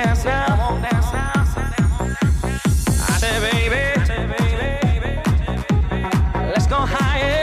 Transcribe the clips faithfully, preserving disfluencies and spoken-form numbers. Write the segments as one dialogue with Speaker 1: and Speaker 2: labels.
Speaker 1: dance now. Come on, dance now. I said, baby, let's go higher.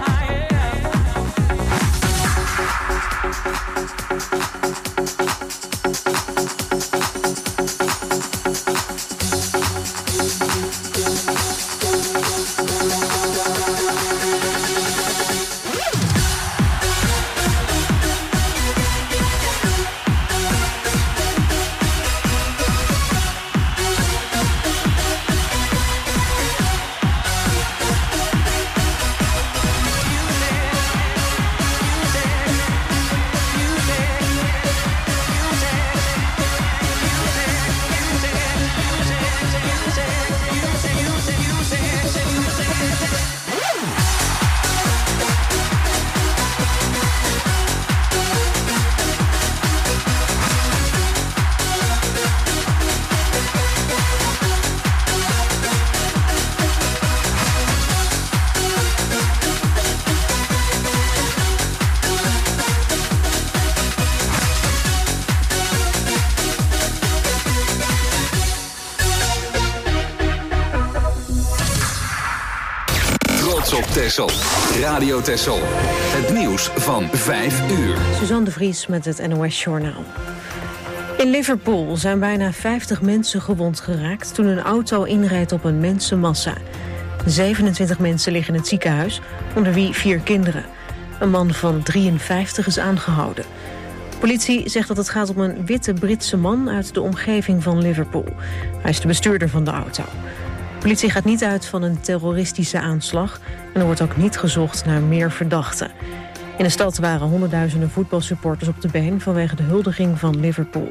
Speaker 2: Texel. Radio Texel. Het nieuws van vijf uur.
Speaker 3: Suzanne de Vries met het N O S-journaal. In Liverpool zijn bijna vijftig mensen gewond geraakt toen een auto inrijdt op een mensenmassa. zevenentwintig mensen liggen in het ziekenhuis, onder wie vier kinderen. Een man van drieënvijftig is aangehouden. Politie zegt dat het gaat om een witte Britse man uit de omgeving van Liverpool. Hij is de bestuurder van de auto. De politie gaat niet uit van een terroristische aanslag en er wordt ook niet gezocht naar meer verdachten. In de stad waren honderdduizenden voetbalsupporters op de been vanwege de huldiging van Liverpool.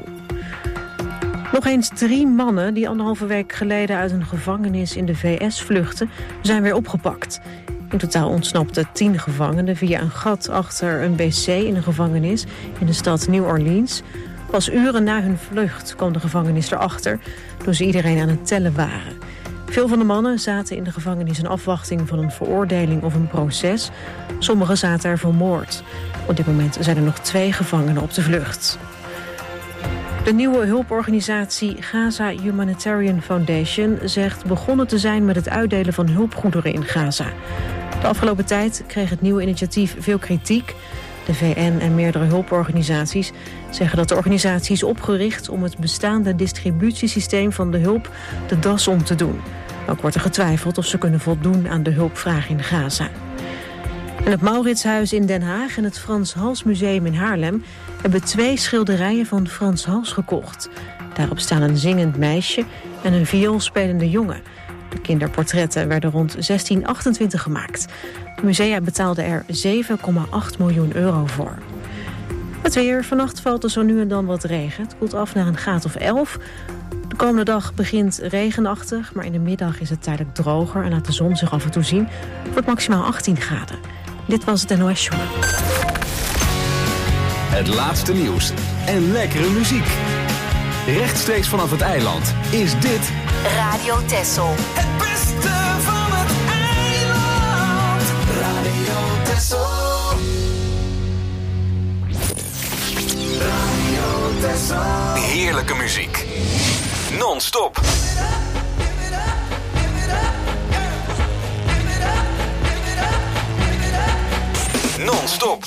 Speaker 3: Nog eens drie mannen die anderhalve week geleden uit een gevangenis in de V S vluchtten, zijn weer opgepakt. In totaal ontsnapten tien gevangenen via een gat achter een B C in een gevangenis in de stad New Orleans. Pas uren na hun vlucht kwam de gevangenis erachter toen ze iedereen aan het tellen waren. Veel van de mannen zaten in de gevangenis in afwachting van een veroordeling of een proces. Sommigen zaten er voor moord. Op dit moment zijn er nog twee gevangenen op de vlucht. De nieuwe hulporganisatie Gaza Humanitarian Foundation zegt begonnen te zijn met het uitdelen van hulpgoederen in Gaza. De afgelopen tijd kreeg het nieuwe initiatief veel kritiek. De V N en meerdere hulporganisaties zeggen dat de organisatie is opgericht om het bestaande distributiesysteem van de hulp de das om te doen. Ook wordt er getwijfeld of ze kunnen voldoen aan de hulpvraag in Gaza. En het Mauritshuis in Den Haag en het Frans Hals Museum in Haarlem hebben twee schilderijen van Frans Hals gekocht. Daarop staan een zingend meisje en een vioolspelende jongen. De kinderportretten werden rond zestien achtentwintig gemaakt. De musea betaalden er zeven komma acht miljoen euro voor. Het weer. Vannacht valt er zo nu en dan wat regen. Het koelt af naar een graad of elf. De komende dag begint regenachtig, maar in de middag is het tijdelijk droger en laat de zon zich af en toe zien. Het wordt maximaal achttien graden. Dit was het N O S-journaal.
Speaker 2: Het laatste nieuws en lekkere muziek. Rechtstreeks vanaf het eiland is dit
Speaker 4: Radio Texel.
Speaker 5: Het beste van het eiland. Radio Texel. Radio Texel.
Speaker 2: Heerlijke muziek. Non-stop. Non-stop.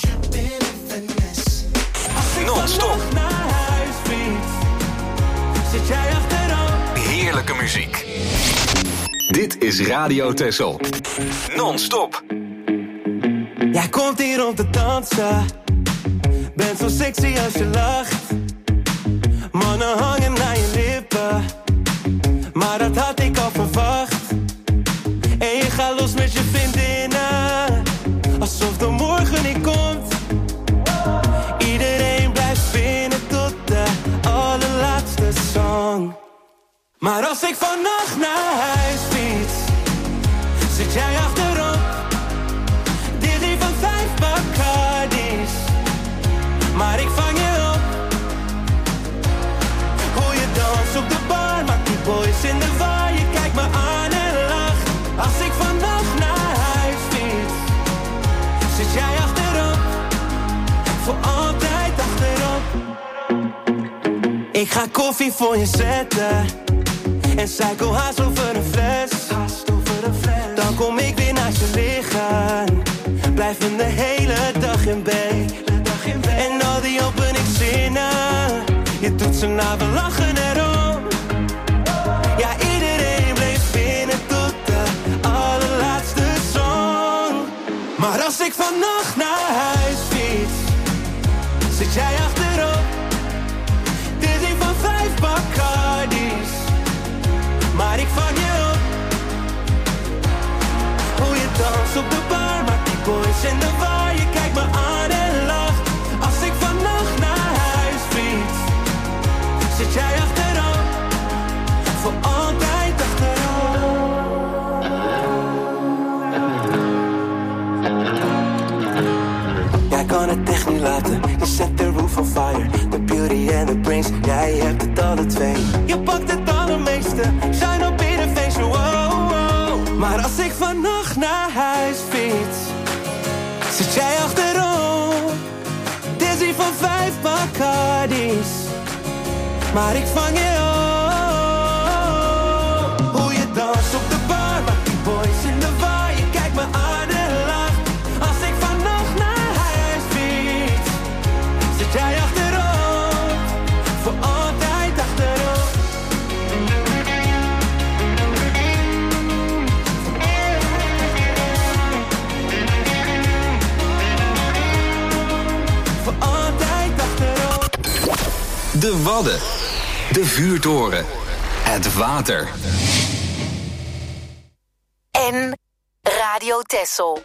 Speaker 2: Non-stop. Heerlijke muziek. Dit is Radio Texel. Non-stop.
Speaker 6: Jij komt hier om te dansen. Bent zo sexy als je lacht. Mannen hangen naar je lippen. Maar dat had ik al verwacht. En je gaat los met je vriendinnen. Alsof de morgen niet komt. Iedereen blijft binnen tot de allerlaatste song. Maar als ik vannacht naar huis fiets, zit jij achterop. Dizzy van vijf Bacardis. Maar ik vang je op. Hoe je danst op de bar, maakt die boys in de war. Je kijkt me aan en lacht. Als ik vannacht naar huis fiets, zit jij achterop. Voor altijd achterop. Ik ga koffie voor je zetten en suiker haast over een fles. Dan kom ik weer naast je liggen, blijven de hele dag in bed. En al die openingszinnen, je doet ze na, we lachen erom. Ja, iedereen bleef binnen tot de allerlaatste song. Maar als ik vannacht naar huis fiets, zit jij achterop. Dizzy van vijf Bacardi's, maar ik vang je op. Hoe je danst op de bar, maakt die boys in de war. Je kijkt me aan en lacht. Als ik vannacht naar huis fiets, zit jij achterop. Voor altijd achterop. Jij kan het echt niet laten. Je zet de roof on fire. The beauty and the brains, jij hebt het alle twee. Je pakt het allermeeste, shine op ieder feestje, wow, wow. Maar als ik vannacht naar huis fiets, zit jij achterop. Dizzy van vijf Bacardi's, maar ik vang je op. Hoe je danst op de bar, maakt die boys in de war. Je kijkt me aan en lacht. Als ik vannacht naar huis fiets, zit jij achterop. Voor altijd achterop. Voor altijd achterop.
Speaker 2: De Wadden. De vuurtoren. Het water.
Speaker 4: En Radio Texel.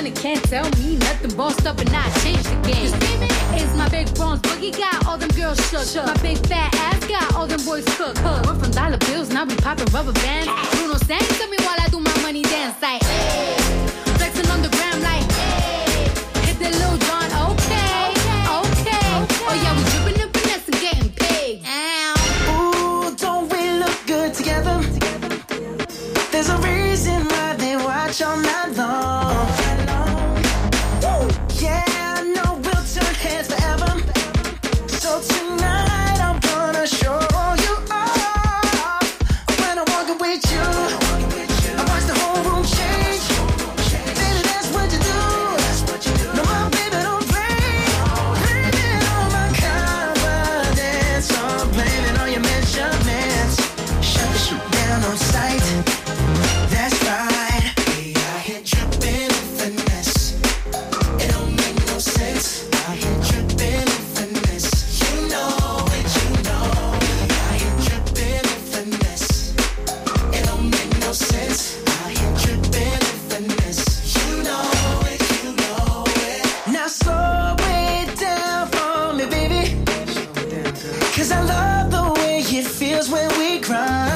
Speaker 7: money can't tell me nothing. Bossed up and I changed the game. You see me? It's my big bronze boogie got all them girls shook. shook. My big fat ass got all them boys cooked. Cook. We're from dollar bills, now we popping rubber bands. Bruno sang to me while I do my money dance like, hey. Flexing on the gram like, hey. Hit the Lil Jon, okay, okay. Oh yeah, we dripping and finesse and getting paid. Ow.
Speaker 5: Ooh, don't we look good together? There's a reason why they watch all night long. Woo. Yeah, I know we'll turn heads forever. So tonight I'm gonna show you off. When I'm walking with you, I watch the whole room change. Baby, that's what you do. No, my baby don't play. Blame it on my confidence, or blame it on your measurements. Shut the shit down on sight. That's right. We out here dripping in finesse. It don't make no sense. Out here dripping in finesse. You know it, you know. We out here dripping in finesse. It don't make no sense. Out here dripping in finesse. You know it, you know it. Now slow it down for me, baby. Cause I love the way it feels when we grind.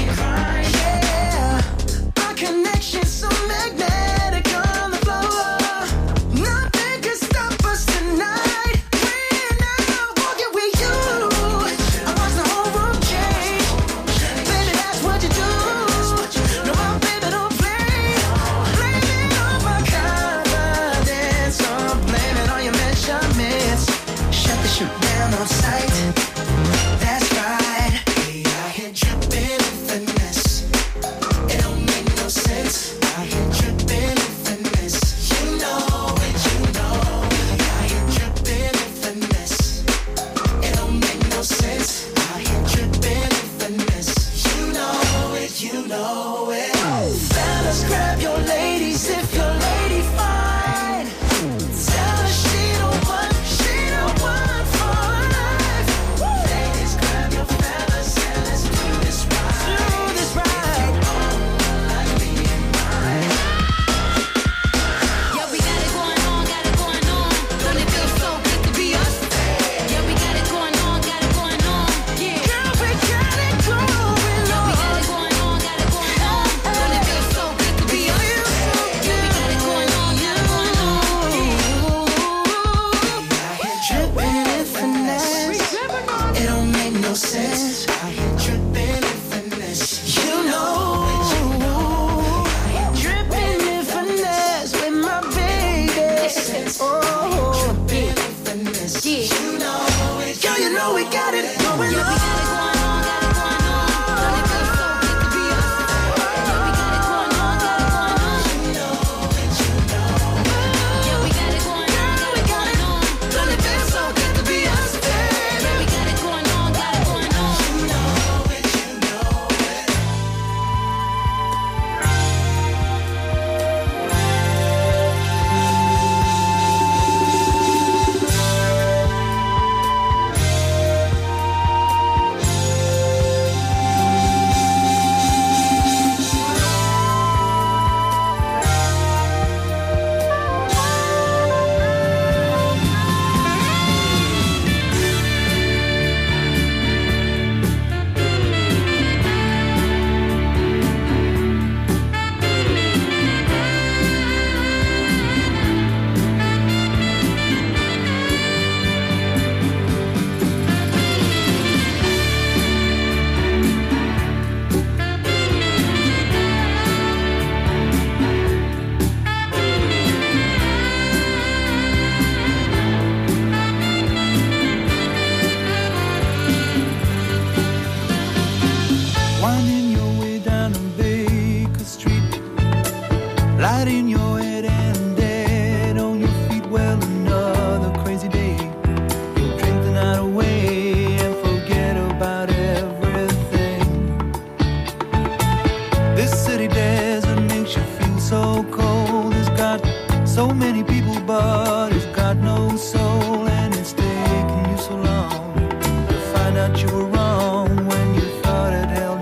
Speaker 5: Connection so magnetic on the floor. Nothing can stop us tonight. When I'm walking with you, I watch the whole room change. Baby, that's what you do. No, my baby don't play. Blame it on my confidence, or blame it on your measurements. Shut the shit down on sight. That's right. We out here dripping in finesse. It don't make no sense. Out here dripping in finesse. You know it, you know. We out here dripping in finesse. It don't make no sense. Out here dripping in finesse. You know it, you know it. Fellas, grab your ladies if your lady fine. Tell her she don't want, she don't want for life. Ladies, grab your fellas and let's do this right. Do this right.
Speaker 7: Yeah, we got it going on, got it going on. Don't it feel so good to be us? Yeah, we got it going on, got it going on. Yeah,
Speaker 5: Girl, we got it going
Speaker 7: yeah, we got
Speaker 5: on.
Speaker 7: it going on, got it going on. Don't it feel so good to be us? Yeah, we got it going on, got it going on.
Speaker 5: Dripping in finesse. It don't make no sense. Out here dripping in finesse. You know. Dripping in finesse with my baby. Oh, dripping in finesse. You know it. Girl, you know we got it going
Speaker 7: Yeah, we got it
Speaker 5: on.
Speaker 7: going on, got it going on. Don't it feel so good to be us? Yeah, we got it going on, got it going on. Yeah, we got it going on, got it going on. Don't it feel so good to be us? Yeah, we got it going on, got it going on.
Speaker 6: Winding your way down on Baker Street, light in your head and dead on your feet. Well, another crazy day. You'll drink the night away and forget about everything. This city desert makes you feel so cold. It's got so many people, but it's got no soul, and it's taking you so long to find out you were wrong when you thought it held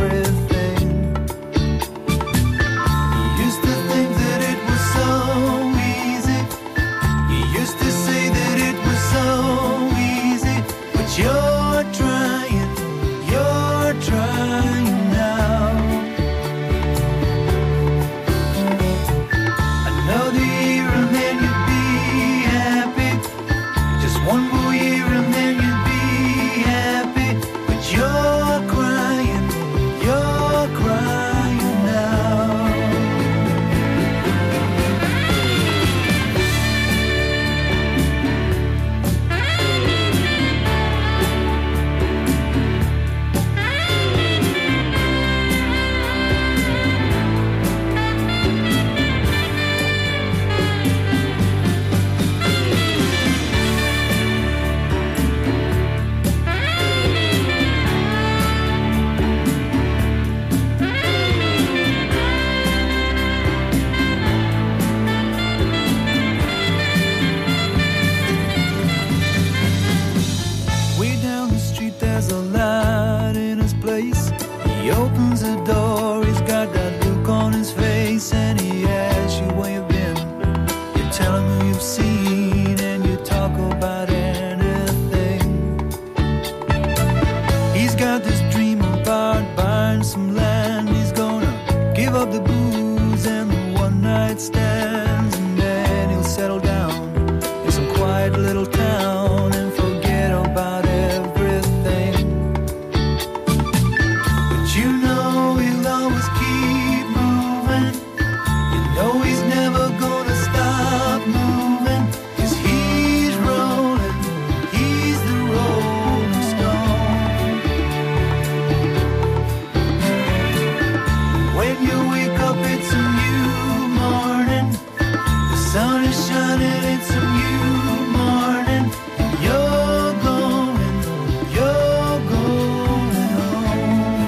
Speaker 6: everything. You used to think that it was so used to say that it was so easy, but you're trying, you're trying now. Another year and then you'd be happy. Just one more year and then you'd be happy. But you're crying, you're crying now. Way down the street there's a light in his place. He opens the door, he's got that look on his face, and he asks you where you've been. You tell him who you've seen, and you talk about anything. He's got this dream about buying some land. He's gonna give up the booze and the one night stands, and then he'll settle down in some quiet little town and forget about everything. But you know he'll always keep moving. You know he's never gonna stop moving. 'Cause he's rolling, he's the rolling stone. When you wake up it's a new morning. The sun is shining, it's a new morning. You're going, you're going home.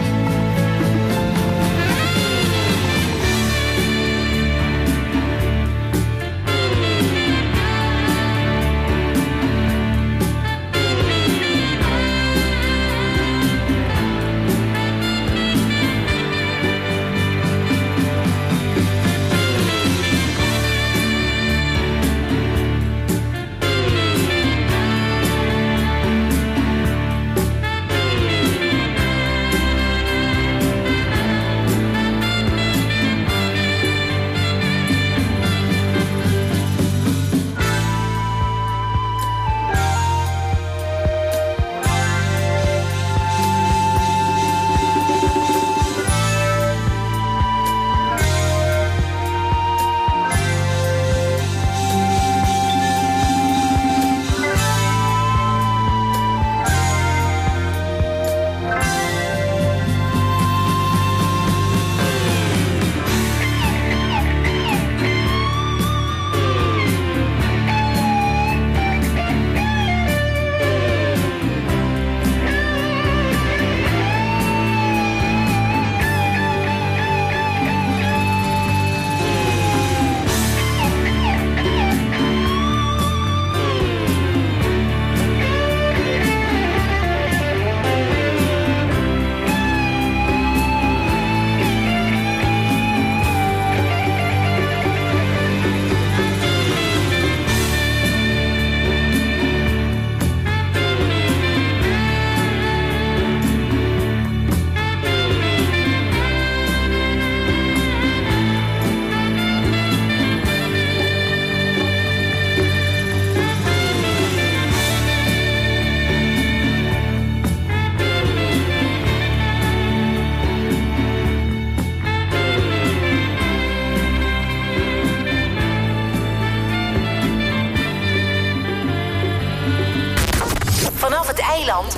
Speaker 4: Vanaf het eiland.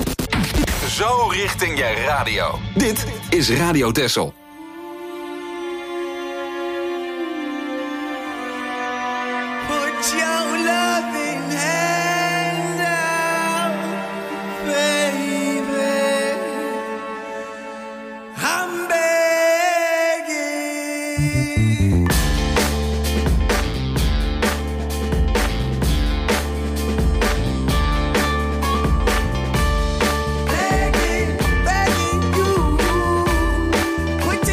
Speaker 2: Zo richting je radio. Dit is Radio Texel.
Speaker 6: Put your loving hand out, baby. I'm begging. Begging, begging you. Put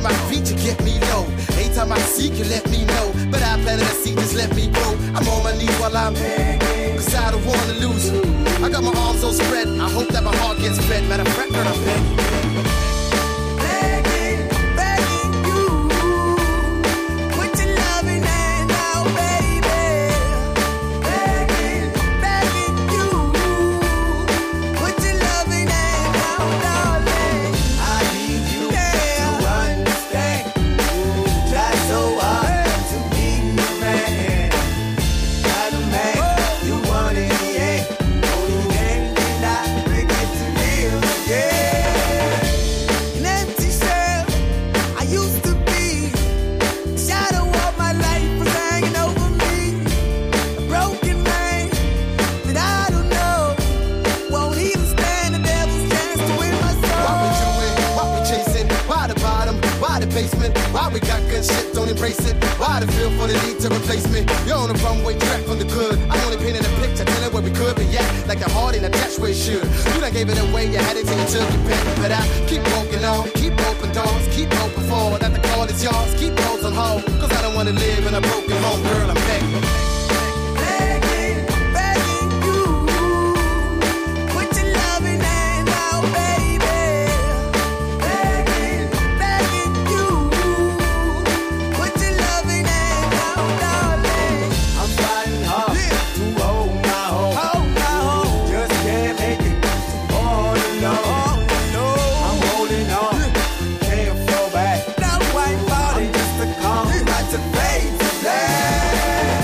Speaker 8: Anytime I feed you, get me low. Anytime I seek you, let me know. But I planted a seed, just let me grow. I'm on my knees while I'm begging, cause I don't wanna lose you. I got my arms all spread, I hope that my heart gets fed. Matter of fact, girl, I'm begging. Begging, begging you. Put your loving hand out, baby. Begging, begging you. Put your loving hand out, darling. I need you to understand. Try so hard to be the man. Not a man you want in the end. Only then can I bring it to live again. An empty shell I used to be. The shadow of my life was hanging over me. A broken man that I don't know won't even stand the devil's chance to win my soul. Why we doing? Why we chasing? Why the bottom? Why the basement? Why we got good shit? Don't embrace it. Why the feel for the need to replace me? You're on the runway track from the good. I'm only painting a picture, telling where we could be at. Like a heart in a dash where it should. You done gave it away, you had it till you took your pick. But I keep walking on, keep open doors, keep open for that the call is yours. Keep those on hold, cause I don't wanna live in a broken home, girl. I'm begging. Begging, begging you. Put your loving hand out, baby. Begging, begging you. Put your loving hand out, darling. I'm fighting hard to hold my home. Hold my home. Just can't make it all alone. I'm holding on, can't fall back. Not quite body, just a calm, not to fade to black.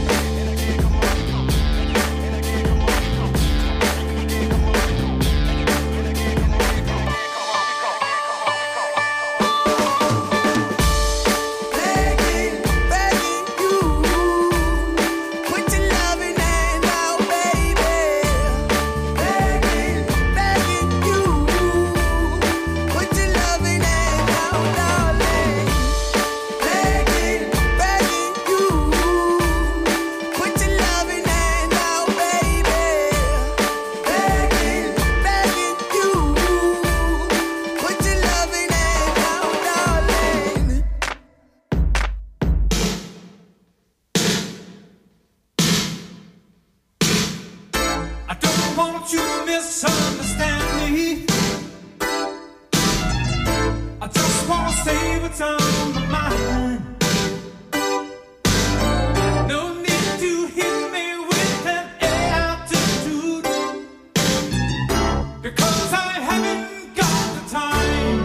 Speaker 8: Begging, begging you. Put your loving hand out, baby. Begging, begging you. Put your loving hand out, darling. Begging, begging you. Put your loving hand out, baby. Begging, begging you. Put your loving hand out, darling.
Speaker 6: I don't want you to misunderstand me. I just want to say what's on my mind. No need to hit me with an attitude, because I haven't got the time.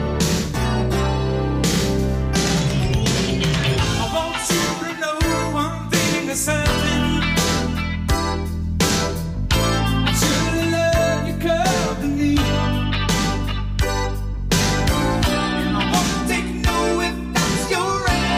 Speaker 6: I want you to know one thing is certain. I should love your company. And I won't take no if that's your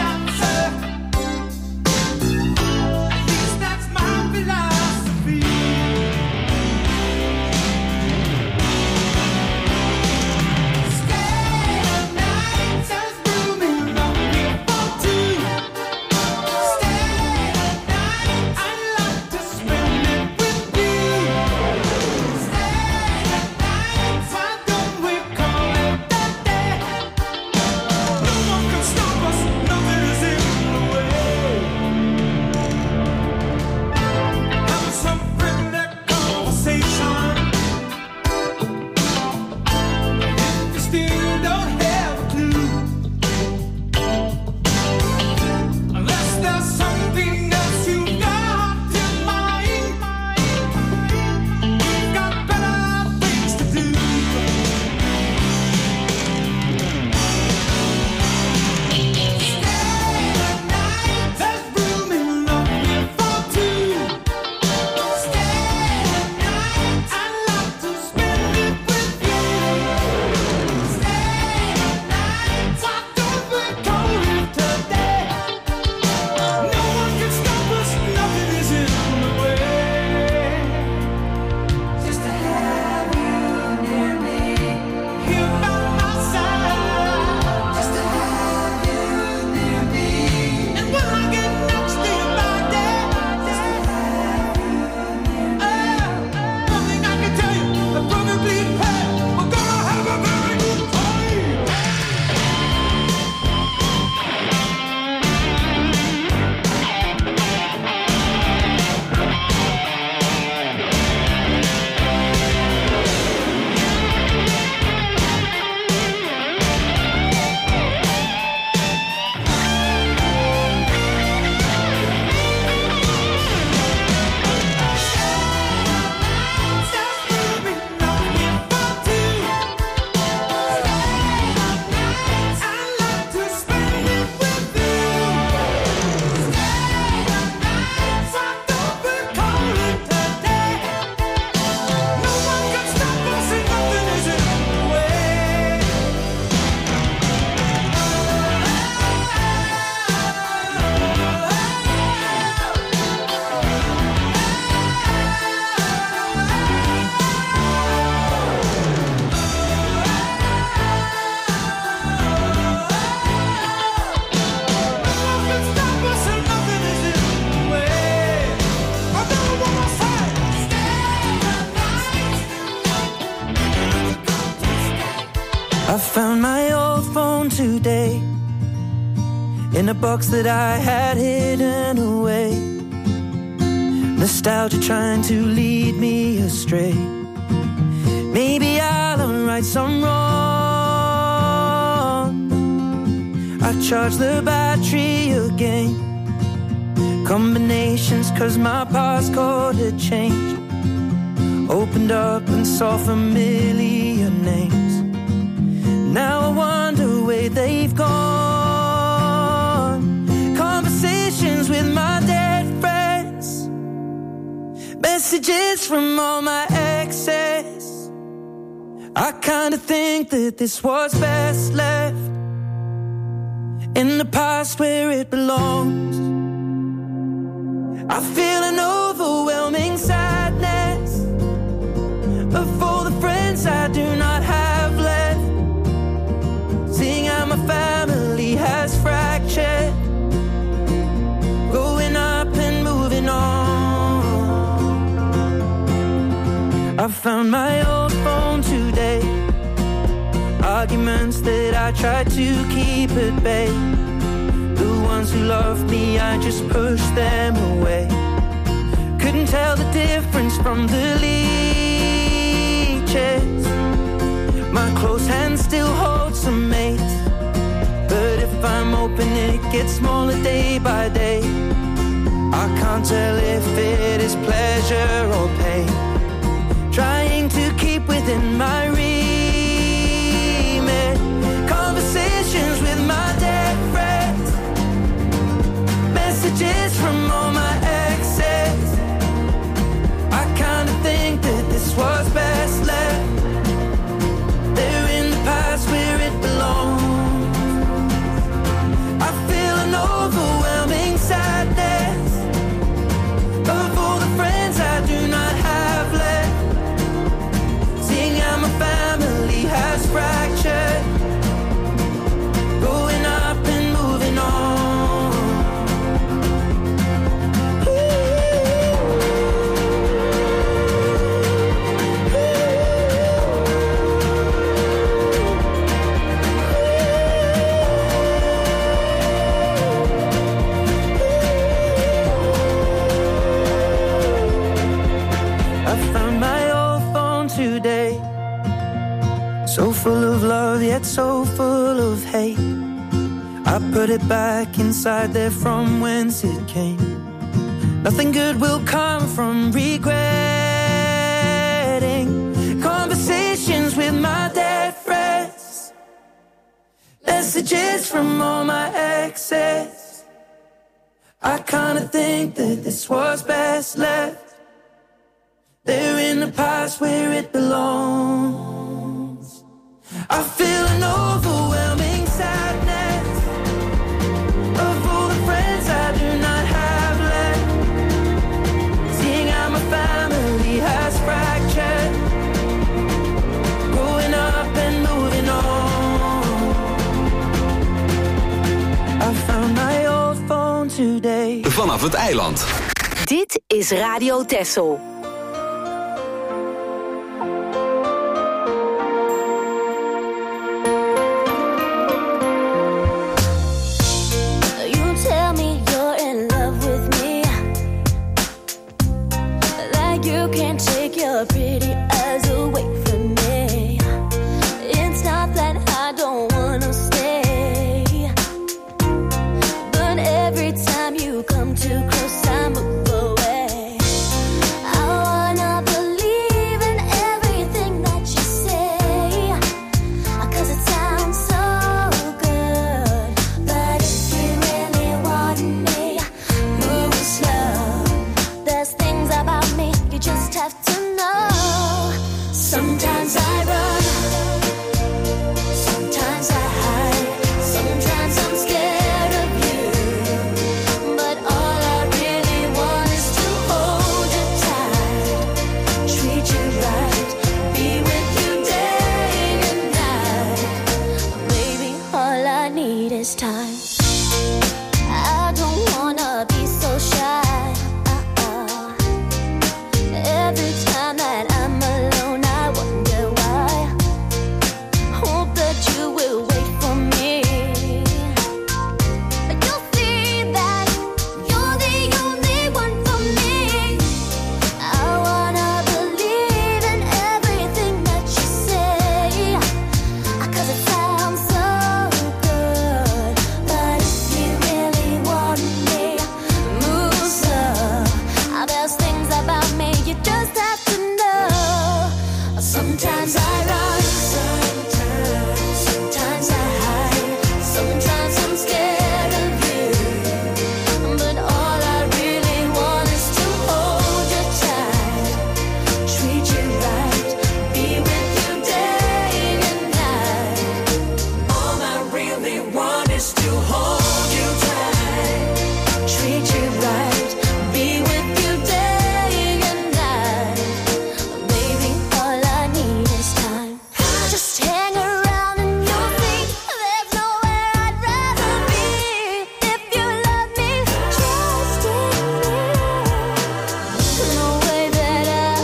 Speaker 6: I found my old phone today in a box that I had hidden away. Nostalgia trying to lead me astray. Maybe I'll right some wrong. I charge the battery again. Combinations cause my passcode had changed. Opened up and saw familiar names. Now I wonder where they've gone. Conversations with my dead friends. Messages from all my exes. I kinda think that this was best left in the past where it belongs. I feel an overwhelming sadness of all the friends I do not have left. Seeing how my family has fractured, growing up and moving on. I found my old phone today. Arguments that I tried to keep at bay. The ones who loved me, I just pushed them away. Couldn't tell the difference from the leeches. My close hand still holds some mates, but if I'm open it gets smaller day by day. I can't tell if it is pleasure or pain. Trying to keep within my remit. Conversations with my dead friends. Messages from all my exes. I kinda think that this was best left. They're in the past where it belongs. I feel an overwhelming sadness of all the friends I do not have left. Seeing how my family has fractured, growing up and moving on. Today, so full of love yet so full of hate. I put it back inside there from whence it came. Nothing good will come from regretting. Conversations with my dead friends. Messages from all my exes. I kinda think that this was best left. They're in the past where it belongs. I feel an overwhelming sadness of all the friends I do not have left. Seeing how my family has fractured, growing up and moving on. I found my old phone today.
Speaker 2: Vanaf het eiland.
Speaker 4: Dit is Radio Texel.
Speaker 9: Pretty eyes away from me. It's not that I don't wanna stay, but every time you come too close I move away. I wanna believe in everything that you say, 'cause it sounds so good. But if you really want me, move slow. There's things about me you just have to. Sometimes I run, sometimes I hide, sometimes I'm scared of you. But all I really want is to hold you tight, treat you right, be with you day and night. Baby, all I need is time. I don't wanna be so shy. Uh-uh. Every time that I'm alone, I wonder why. Sometimes I run, sometimes, sometimes I hide, sometimes I'm scared of you. But all I really want is to hold you tight, treat you right, be with you day and night. All I really want is to hold you tight, treat you right, be with you day and night. Baby, all I need is time. Just hang around and you'll see there's nowhere I'd rather be. If you love me, trust in me. No way that I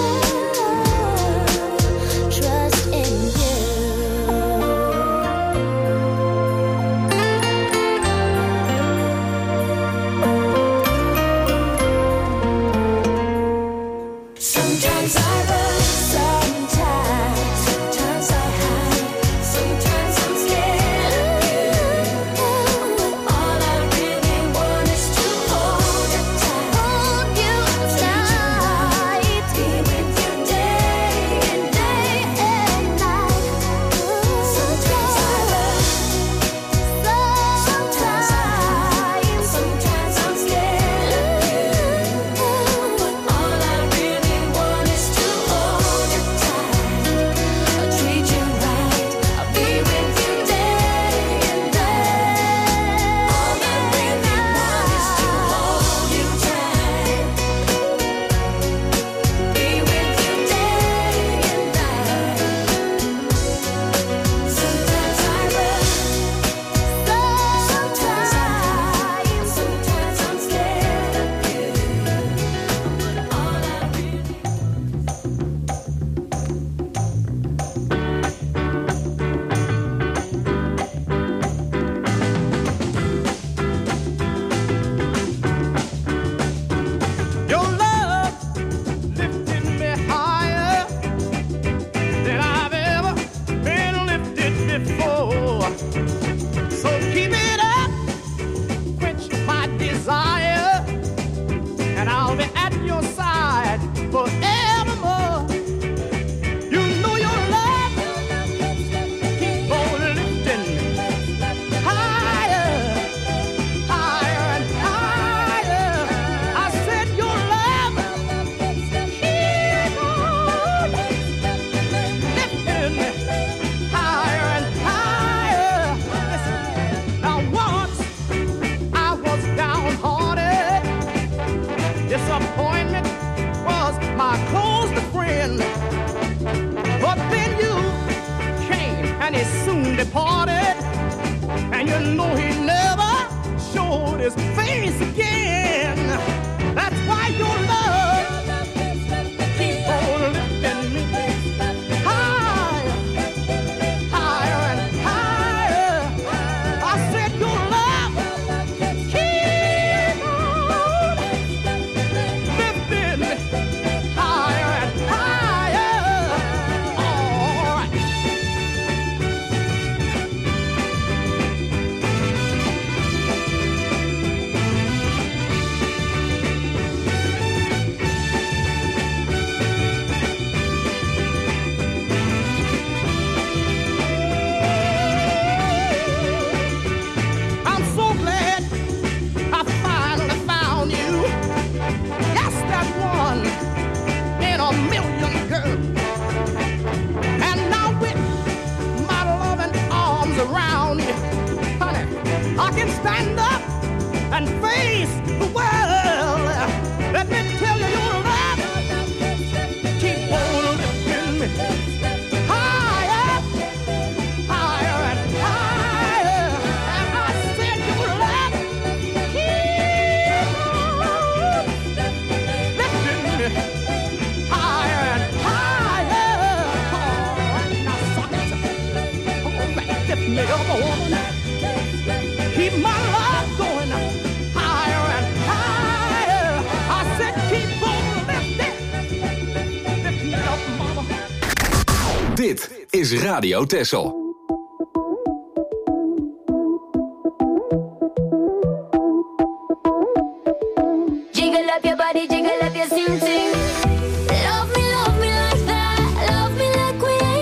Speaker 9: trust in you. Sometimes I run, sometimes, sometimes I hide, sometimes I'm scared of you. All I really want is to hold you tight, hold you tight, be with you day and day and night. Sometimes I run, sometimes I hide, sometimes I'm scared of you. But all I really want is to hold you tight, I'll treat you right, I'll be with you day and day. All I really want is to hold you tight, be with you day and night. Sometimes I run, sometimes I hide, sometimes I'm scared of you. But all I really
Speaker 1: Your love lifted me higher than I've ever been lifted before. So keep it up, quench my desire, and I'll be at your side forevermore. You know your love keep on lifting me higher, higher and higher. I said your love keep on lifting me higher and higher. Listen, now once I was downhearted, disappointment was my closest friend. But then you came and he soon departed, and you know he never showed his face again. That's why your love keep on lifting me higher, higher and higher. I said your love keep on lifting me higher and higher. All right. I'm so glad I finally found you. Yes, that one in a million girls. And now with my loving arms around you, honey, I can stand up and face the world. Let me tell you, your love keep on lifting me higher, higher and higher. And I said your love keep on lifting me higher and higher. All right, now suck it. All right, lift me up, woman. Keep my love going higher and higher. I said keep on lifting. Lift me up, mama.
Speaker 2: Dit is Radio Texel.
Speaker 9: Jiggle up your body, jiggle up your sing sing. Love me, love me like that. Love me like we ain't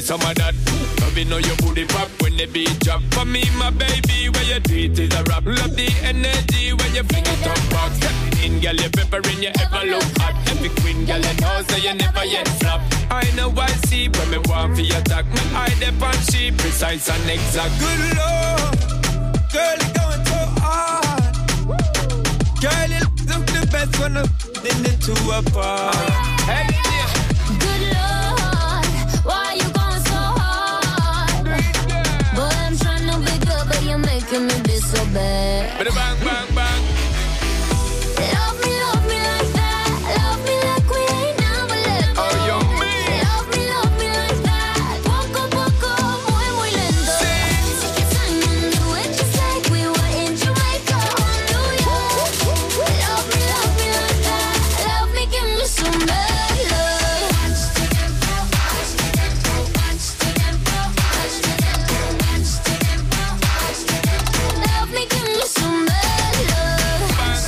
Speaker 10: some of that. Love you know your booty pop when the beat drop. For me, my baby, where you do it is a rap. Love the energy when you fling it up back. Stepping in, girl, you peppering, you ever look hot. Every queen, girl, you know, so you never yet flop. I know I see when me want for your attack. Me eye dep on she precise and exact. Good Lord, girl, you going so hard. Girl, you look the best when I'm in the two apart. Hey, yeah.
Speaker 9: Good Lord, why you going so hard? Boy, I'm trying to be good, but you're making me be so bad.
Speaker 10: Bang, bang, bang.
Speaker 9: Love me, love me like that. Love me like we ain't never let go.
Speaker 10: Oh, yo, me.
Speaker 9: Love me, love me like that. Poco, poco, muy, muy lento. Take your time and do it just like we were in Jamaica or New York. Love me, love me like that. Love me, give me some bad love. Love me, give me some bad love.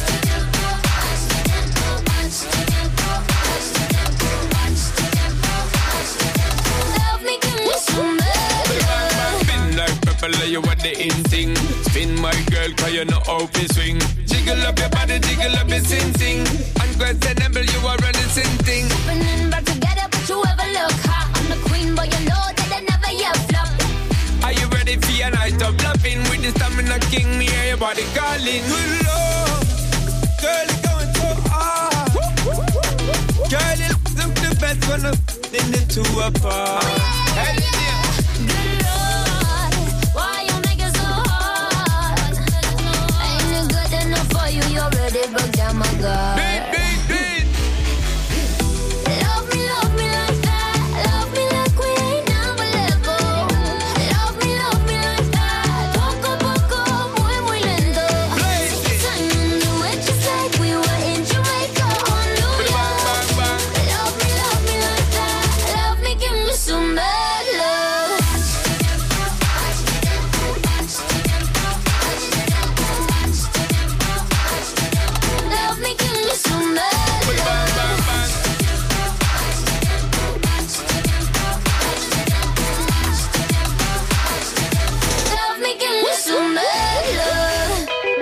Speaker 9: Love me, give me some bad love.
Speaker 10: Spin like pepper, you what the in thing. Spin my girl, cause you know how to swing. Jiggle up your body, jiggle up your sing sing. Unquestionable, you are running sin thing.
Speaker 9: Happening back together, but you ever look hot. I'm the queen, but you know that I never yet flop.
Speaker 10: Are you ready for your night of loving? With the stamina king, me hear your body calling. Good Lord, girl, you going so hard. Girl, you look the best when I'm in the two apart. Hey, yeah.
Speaker 9: Good Lord, why you make it so hard? Ain't it good enough for you? You already broke down my guard.
Speaker 10: Beat, beat, beat.
Speaker 9: Love me, love me like that. Love me like we ain't never let go. Love me, love me like that. Poco, poco, muy, muy lento. Take your time and do it just like we were in Jamaica or New York.
Speaker 10: Bang, bang.
Speaker 9: Love me, love me like that. Love me, give me some bad love. Love me, give me some bad
Speaker 10: Bang,
Speaker 9: love.
Speaker 10: bang, bang.
Speaker 9: Love me, give me some bad love.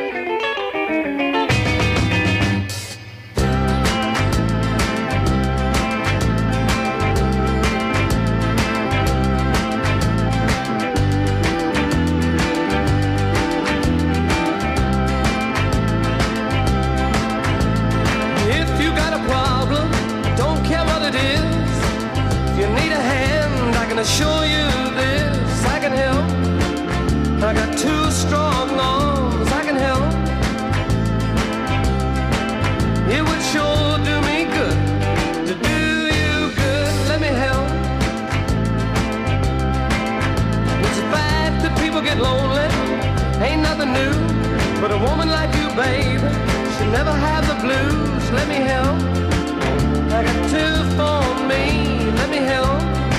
Speaker 6: If you got a problem, don't care what it is. If you need a hand, I can assure you this. I can help. I got two strong arms. I can help. It would sure do me good to do you good. Let me help. It's a fact that people get lonely. Ain't nothing new. But a woman like you, babe, should never have the blues. Let me help. I got two for me. Let me help.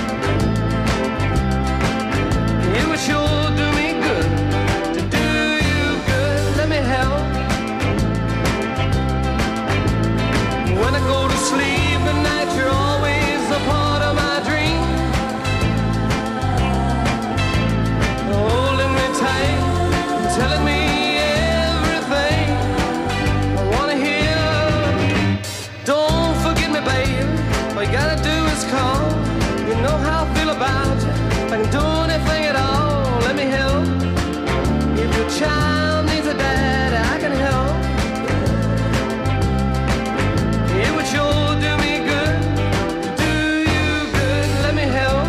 Speaker 6: It would sure do me good to do you good. Let me help. When I go to sleep at night, you're always a part of my dream. Holding me tight, telling me everything I wanna hear. Don't forget me, babe. All you gotta do is call. You know how I feel about you. If I can do anything at all, let me help. If your child needs a dad, I can help. It would sure do me good, do you good. Let me help.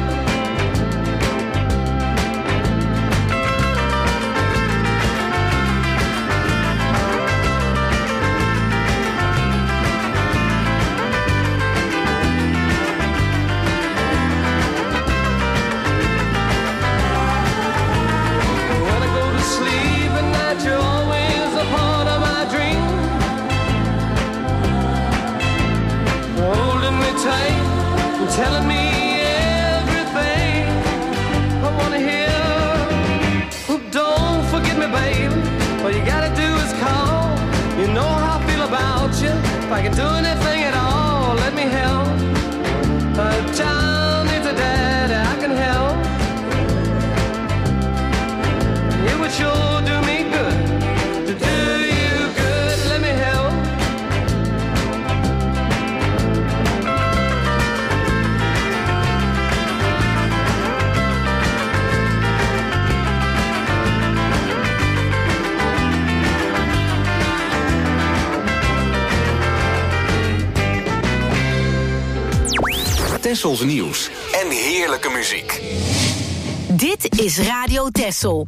Speaker 6: When I go to sleep at night, you're always a part of my dream. Holding me tight and telling me everything I wanna hear. Oh, don't forget me, baby. All you gotta do is call. You know how I feel about you. If I can do anything at all, let me help. A child needs a dad, I can help.
Speaker 2: Tessels nieuws en heerlijke muziek.
Speaker 4: Dit is Radio Tessel.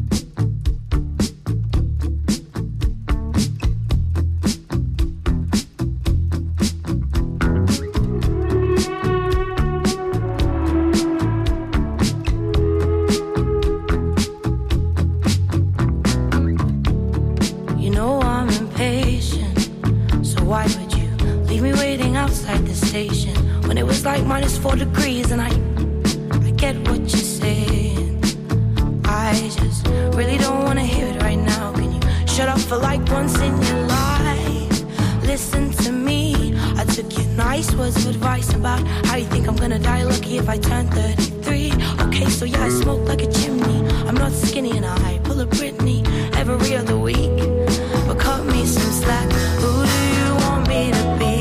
Speaker 11: When it was like minus four degrees and I, I get what you're saying. I just really don't want to hear it right now. Can you shut up for like once in your life? Listen to me. I took your nice words of advice about how you think I'm gonna die lucky if I turn thirty-three. Okay, so yeah, I smoke like a chimney. I'm not skinny and I pull a Britney every other week. But cut me some slack. Who do you want me to be?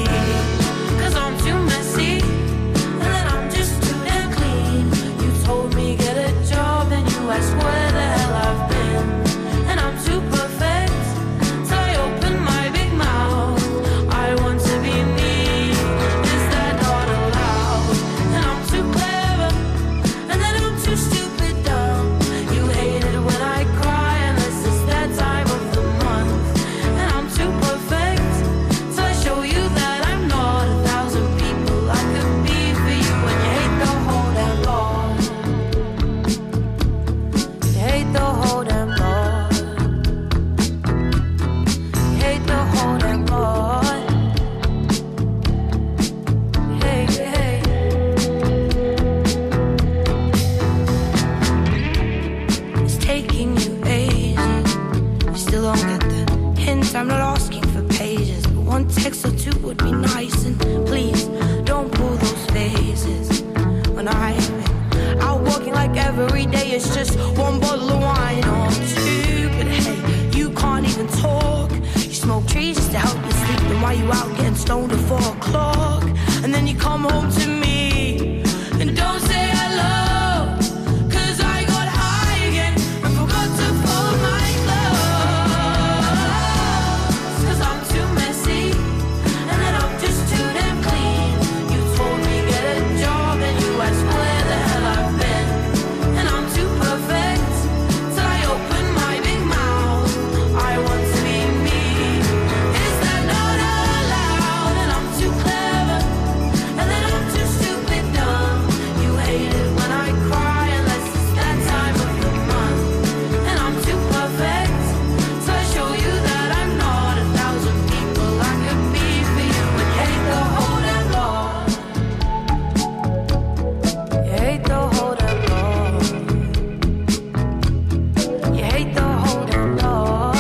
Speaker 11: I swear the hell I've been, and I'm too perfect till I open my big mouth. I want to be me, is that not allowed? And I'm too clever, and then I'm too stupid dumb. You hate it when I cry, unless it's that time of the month. And I'm too perfect till I show you that I'm not a thousand people I could be for you. And you hate the whole damn law. Hate the whole damn lot. Hate the whole damn lot. Hey, hey. It's taking you ages. You still don't get the hint. I'm not asking for pages, but one text or two would be nice. And please don't pull those faces when I've been out walking like every day. It's just one bottle of wine or two. But hey, you can't even talk. You smoke trees just to help you sleep. Then why you out getting stoned at four o'clock? And then you come home to me and don't say hello, 'cause I got high again and forgot to fold my clothes. 'Cause I'm too messy and then I'm just too damn clean. You told me get a job and you asked where the hell I've been. And I'm too perfect till I open my big mouth. I want to be me. Is that not allowed? And I'm too clever, and then I'm too stupid dumb. You hate it when I cry, unless it's that time of the month. And I'm too perfect till I show you that I'm not a thousand people I could be for you. And you hate the whole damn lot. You hate the whole damn lot. You hate the whole damn lot.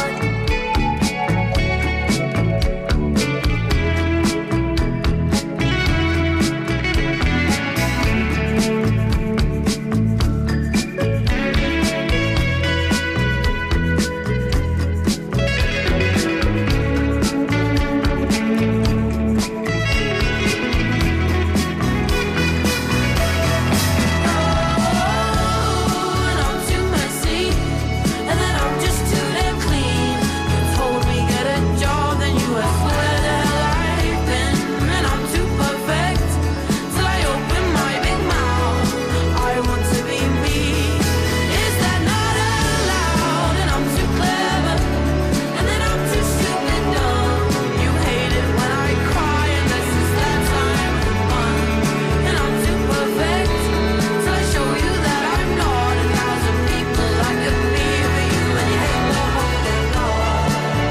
Speaker 11: And I'm too messy, and then I'm just too damn clean. You told me get a job, then you asked where the hell I've been. And I'm too perfect till I open my big mouth. I want to be me. Is that not allowed? And I'm too clever, and then I'm too stupid dumb. You hate it when I cry, unless it's that time of the month. And I'm too perfect till I show you that I'm not a thousand people I could be for you. And you hate the whole damn lot.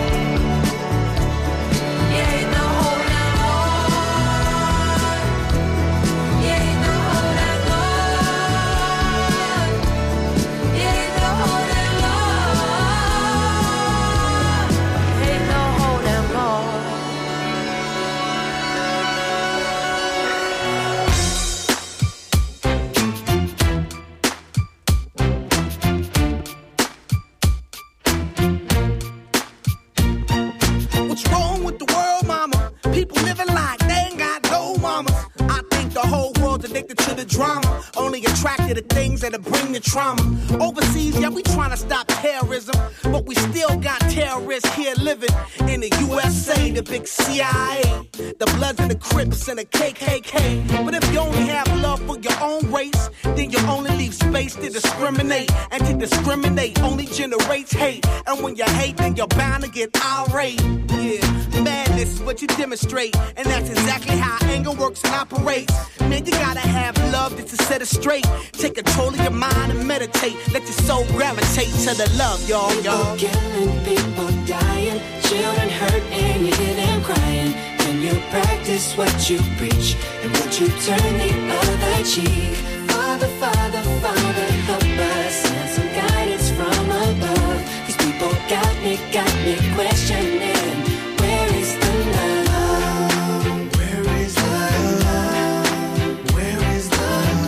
Speaker 11: You hate the whole damn lot. You hate the whole damn lot. You hate the whole damn lot. You hate the whole damn lot.
Speaker 8: What's wrong with the world, mama? People living like they ain't got no mamas. I think the whole world's addicted to the drama. Only
Speaker 1: only attracted to things that'll bring the trauma. Overseas, yeah, we trying to stop terrorism, but we still got terrorists here living in the U S A, the big C I A, the Bloods and the Crips and the K K K. But if you only have love for your own race, then you only leave space to discriminate. And to discriminate only generates hate. And when you hate, then you're bound to get irate. Yeah, madness is what you demonstrate. And that's exactly how anger works and operates. Man, you gotta have love just to set it straight. Take control of your mind and meditate. Let your soul gravitate to the love, y'all, y'all.
Speaker 5: People killing, people dying, children hurt and you hear them crying. Can you practice what you preach and would you turn the other cheek? Father, Father, Father, help us, send some guidance from above. These people got me, got me questioning, where is the love? Where is the love? Where is the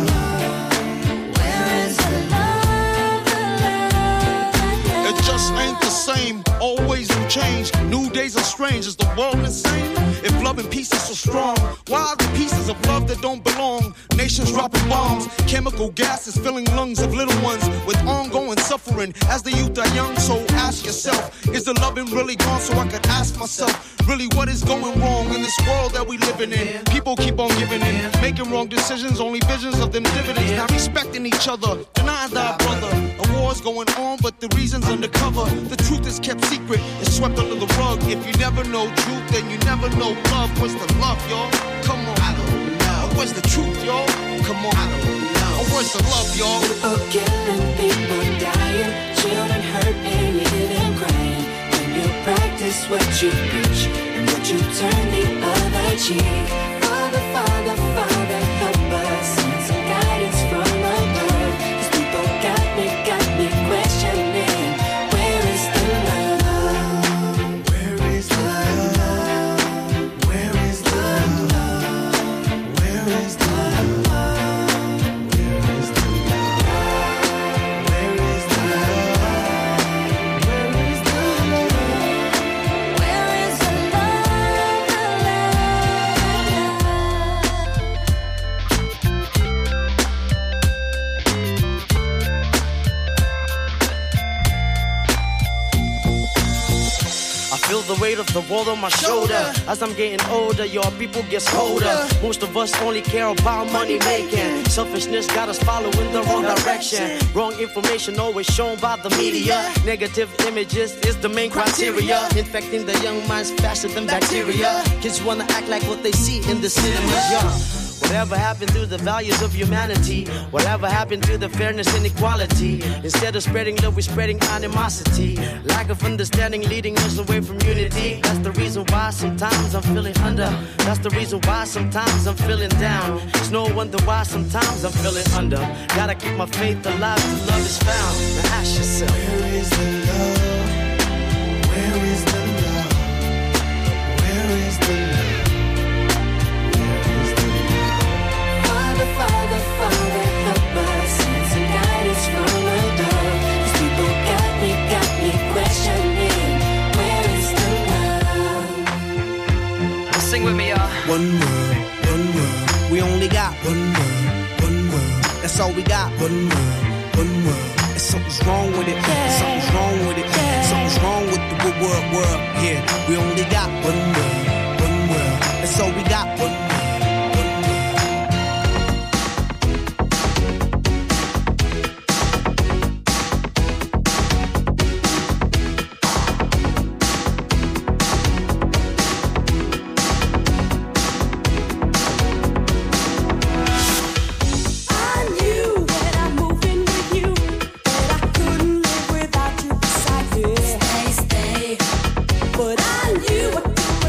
Speaker 5: love? Where is the love? The love, the love?
Speaker 12: It just ain't the same, always new change. New days are strange, is the world insane? If love and peace is so strong, why are the pieces of love that don't belong? Nations dropping bombs, chemical gases filling lungs of little ones with ongoing suffering as the youth are young. So ask yourself, is the loving really gone? So I could ask myself, really what is going wrong in this world that we living in? People keep on giving in, making wrong decisions, only visions of them dividends. Not respecting each other, denying thy brother. A war's going on, but the reason's undercover. The truth is kept secret, it's swept under the rug. If you never know truth, then you never know love. What's the love, y'all? Come on. I don't know. Where's the truth, y'all? Come on. I don't know. Oh, where's the love, y'all?
Speaker 5: People killing, people dying, children hurt and you hear them crying. When you practice what you preach and would you turn the other cheek? Father, Father, Father, help us, send some guidance from above. These people got me, got me questioning, where is the love? Where is the love? Where is the love? Where is the love? Where is the love? Where is the love? Where is the love? Where is the
Speaker 13: I feel the weight of the world on my shoulder. As I'm getting older, your people get colder. Most of us only care about money making. Selfishness got us following the wrong direction. Wrong information always shown by the media. Negative images is the main criteria. Infecting the young minds faster than bacteria. Kids wanna act like what they see in the cinemas, yeah. Whatever happened to the values of humanity? Whatever happened to the fairness and equality? Instead of spreading love, we're spreading animosity. Lack of understanding leading us away from unity. That's the reason why sometimes I'm feeling under. That's the reason why sometimes I'm feeling down. It's no wonder why sometimes I'm feeling under. Gotta keep my faith alive till love is found. Now ask yourself,
Speaker 5: Where is the love? Where is the love? Where is the love? Father, Father, Father, help us, send some guidance from above. These people got me, got me questioning, where is the love?
Speaker 13: sing with me, y'all.
Speaker 1: One world, one world. We only got one world, one world. That's all we got. One world, one world. And something's wrong with it. Something's wrong with it. Something's wrong with the good world, world. Yeah, we only got one world, one world. That's all we got. One world.
Speaker 5: But I knew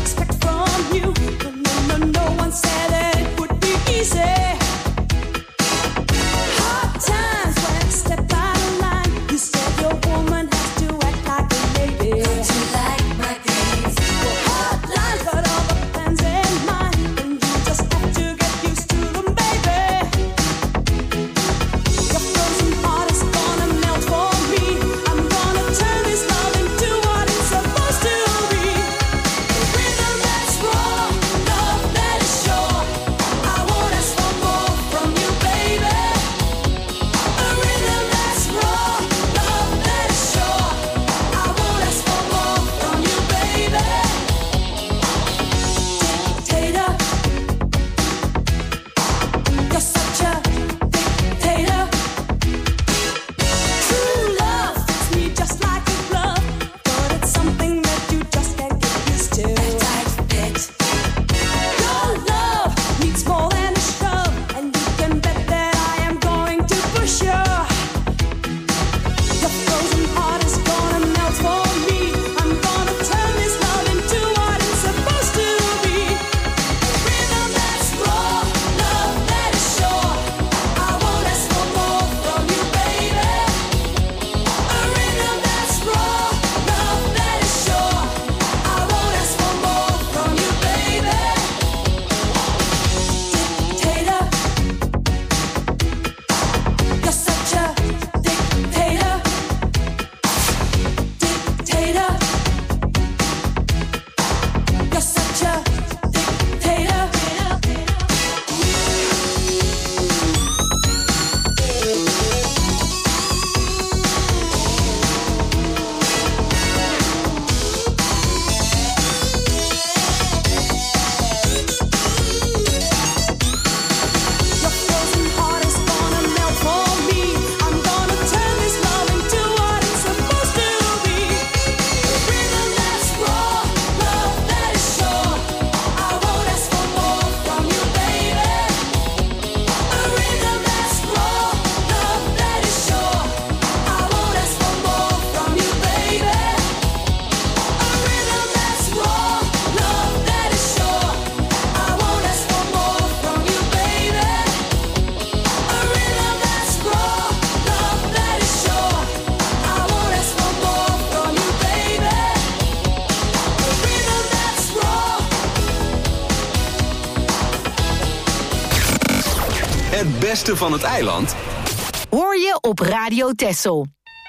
Speaker 2: beste van het eiland
Speaker 4: hoor je op Radio Texel.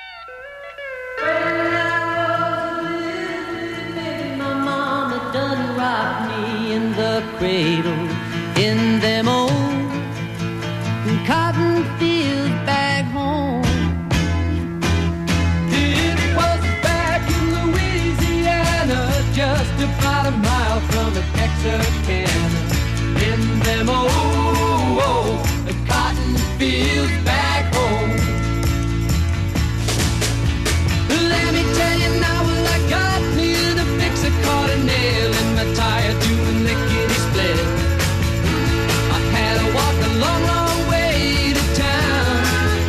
Speaker 11: My mama done rocked me in the cradle in them old cotton fields back home. It was back in Louisiana, just about a mile from the Texarkana. In them old, old cotton fields back home. Let me tell you now, well, I got me to fix a caught a nail in my tire doing lickety split. I had to walk a long, long way to town.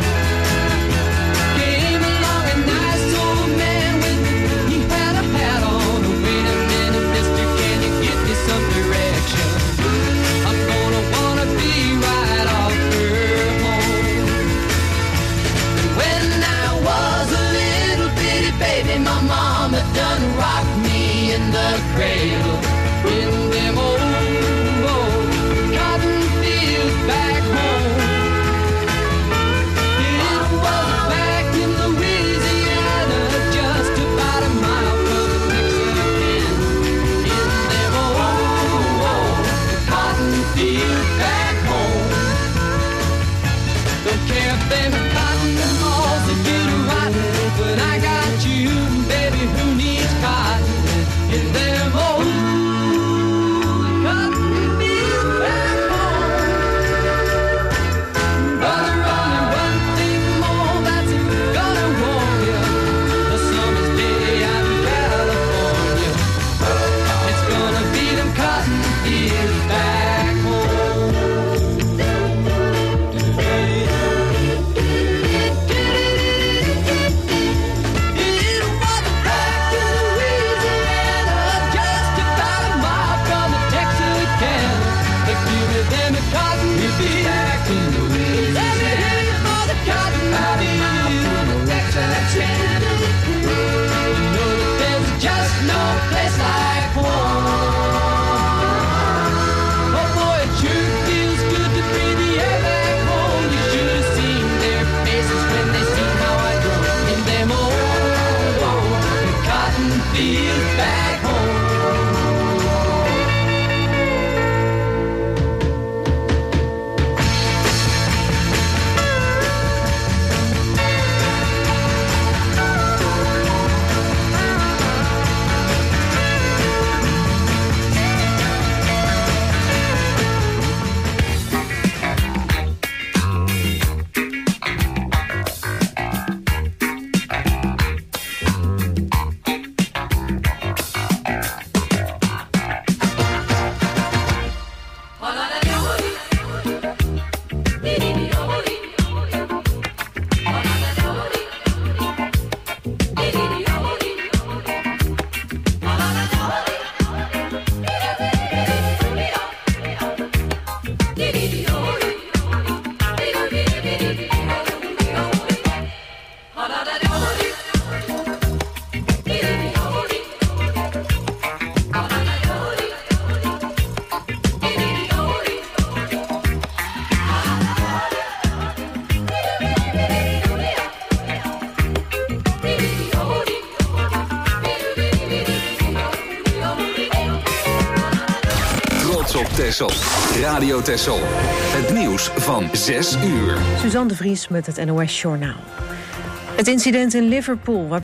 Speaker 11: Came along a nice old man with me, he had a hat on. Wait a minute, mister, can you give me some direction? I'm gonna wanna be right off her home. When I was a little bitty baby, my mama done rocked me in the cradle in them old, old cotton fields back home. It was back in Louisiana, just about a mile from the Texarkana. In them old, old cotton fields back home. Don't care if them cotton balls that get rotten, but I got you, baby, who needs cotton? In them old cotton fields back home. But only one thing more that's gonna warm you. The summer's day out in California. It's gonna be them cotton fields back home. It was back in Louisiana, just about a mile from the Texarkana. They give me them cotton fields back in Louisiana. Let me hear you for the cotton fields from the Texarkana. You know that there's just no place like home. Oh boy, it sure feels good to breathe the air back home. You should have seen their faces when they see how I grow in them old, old cotton fields back home.
Speaker 2: Op Texel. Radio Texel. Het nieuws van zes uur.
Speaker 3: Suzanne de Vries met het N O S Journaal. Het incident in Liverpool, waar